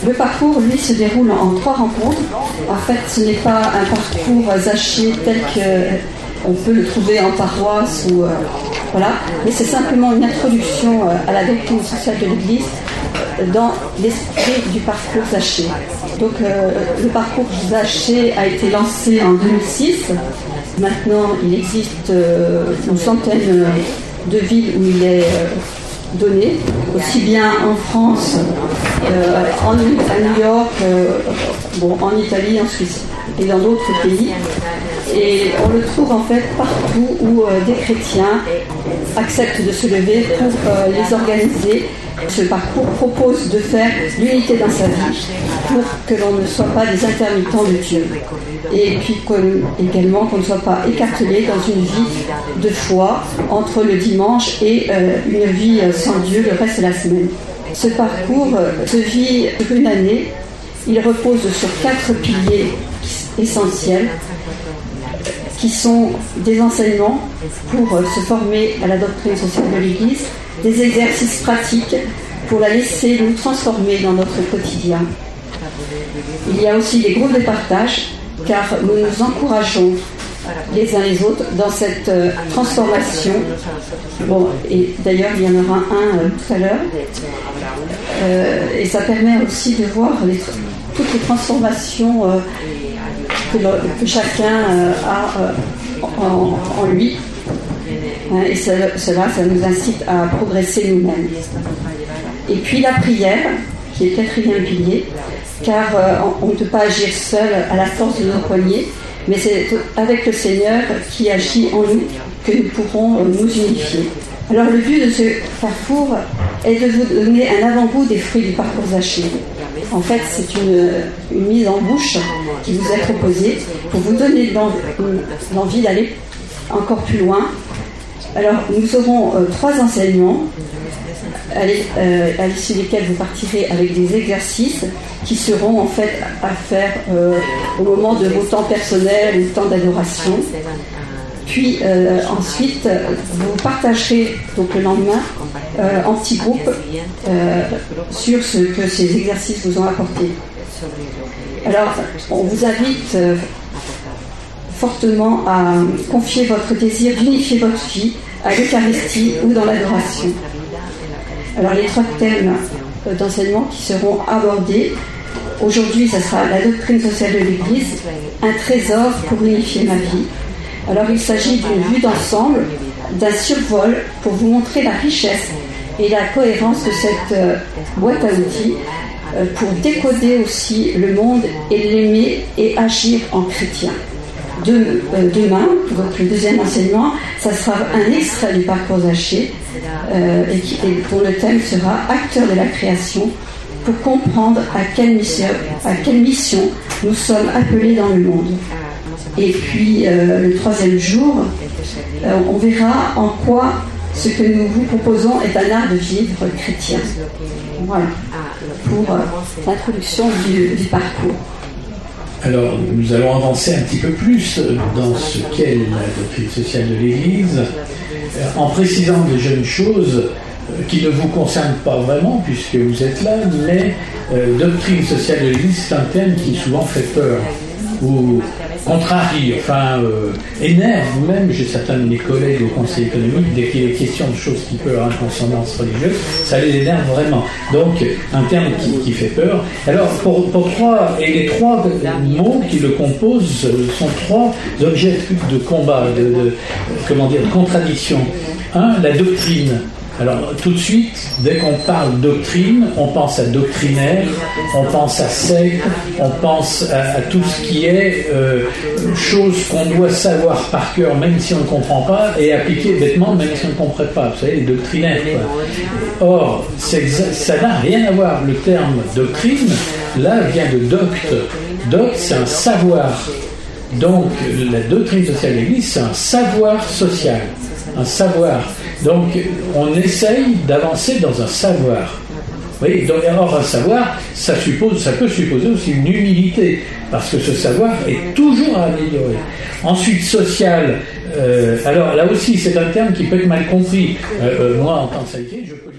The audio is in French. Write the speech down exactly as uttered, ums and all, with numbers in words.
le parcours, lui, se déroule en trois rencontres. En fait, ce n'est pas un parcours Zaché tel qu'on peut le trouver en paroisse ou euh, voilà, mais c'est simplement une introduction euh, à la doctrine sociale de l'Église euh, dans l'esprit du parcours Zaché. Donc, euh, le parcours Zaché a été lancé en deux mille six. Maintenant, il existe euh, une centaine de villes où il est euh, donné, aussi bien en France, euh, en, à New York, euh, bon, en Italie, en Suisse et dans d'autres pays. Et on le trouve en fait partout où euh, des chrétiens acceptent de se lever pour euh, les organiser. Ce parcours propose de faire l'unité dans sa vie pour que l'on ne soit pas des intermittents de Dieu. Et puis qu'on, également qu'on ne soit pas écartelé dans une vie de foi entre le dimanche et euh, une vie sans Dieu le reste de la semaine. Ce parcours euh, se vit sur une année. Il repose sur quatre piliers essentiels qui sont des enseignements pour euh, se former à la doctrine sociale de l'Église, des exercices pratiques pour la laisser nous transformer dans notre quotidien. Il y a aussi des groupes de partage, car nous nous encourageons les uns les autres dans cette euh, transformation. Bon, et d'ailleurs, il y en aura un euh, tout à l'heure. Euh, et ça permet aussi de voir les, toutes les transformations euh, que, le, que chacun euh, a euh, en, en lui. Et cela, cela, ça nous incite à progresser nous-mêmes. Et puis la prière, qui est le quatrième pilier, car euh, on ne peut pas agir seul à la force de nos poignets, mais c'est avec le Seigneur qui agit en nous que nous pourrons euh, nous unifier. Alors le but de ce parcours est de vous donner un avant-goût des fruits du parcours Zaché. En fait, c'est une, une mise en bouche qui vous est proposée pour vous donner l'envie d'aller encore plus loin. Alors, nous aurons euh, trois enseignements à, euh, à l'issue desquels vous partirez avec des exercices qui seront en fait à faire euh, au moment de vos temps personnels ou temps d'adoration. Puis euh, ensuite, vous partagerez donc le lendemain euh, en petits groupes euh, sur ce que ces exercices vous ont apporté. Alors, on vous invite euh, fortement à confier votre désir d'unifier votre vie à l'Eucharistie ou dans l'adoration. Alors les trois thèmes d'enseignement qui seront abordés aujourd'hui, ce sera la doctrine sociale de l'Église, un trésor pour unifier ma vie. Alors il s'agit d'une vue d'ensemble, d'un survol pour vous montrer la richesse et la cohérence de cette euh, boîte à outils euh, pour décoder aussi le monde et l'aimer et agir en chrétien. De, euh, demain, donc le deuxième enseignement, ça sera un extrait du parcours Zaché euh, et, qui, et dont le thème sera acteur de la création pour comprendre à quelle mission, à quelle mission nous sommes appelés dans le monde. Et puis euh, le troisième jour, euh, on verra en quoi ce que nous vous proposons est un art de vivre chrétien. Voilà, pour euh, l'introduction du, du parcours. Alors, nous allons avancer un petit peu plus dans ce qu'est la doctrine sociale de l'Église, en précisant des jeunes choses qui ne vous concernent pas vraiment, puisque vous êtes là, mais euh, doctrine sociale de l'Église, c'est un terme qui souvent fait peur, ou contrarie, enfin, euh, énerve même. J'ai certains de mes collègues au Conseil économique, dès qu'il est question de choses qui peuvent avoir une consonance religieuse, ça les énerve vraiment. Donc, un terme qui, qui fait peur. Alors, pour, pour trois, et les trois mots qui le composent sont trois objets de combat, de, de comment dire, de contradiction. Un, la doctrine. Alors, tout de suite, dès qu'on parle doctrine, on pense à doctrinaire, on pense à secte, on pense à, à tout ce qui est euh, chose qu'on doit savoir par cœur, même si on ne comprend pas, et appliquer bêtement, même si on ne comprend pas. Vous savez, les doctrinaires, quoi. Or, c'est exa- ça n'a rien à voir. Le terme doctrine, là, vient de docte. Docte, c'est un savoir. Donc, la doctrine sociale de l'Église, c'est un savoir social. Un savoir. Donc, on essaye d'avancer dans un savoir. Vous voyez, donc, alors, un savoir, ça, suppose, ça peut supposer aussi une humilité, parce que ce savoir est toujours à améliorer. Ensuite, social, euh, alors là aussi, c'est un terme qui peut être mal compris. Euh, euh, moi, en tant que salarié, je peux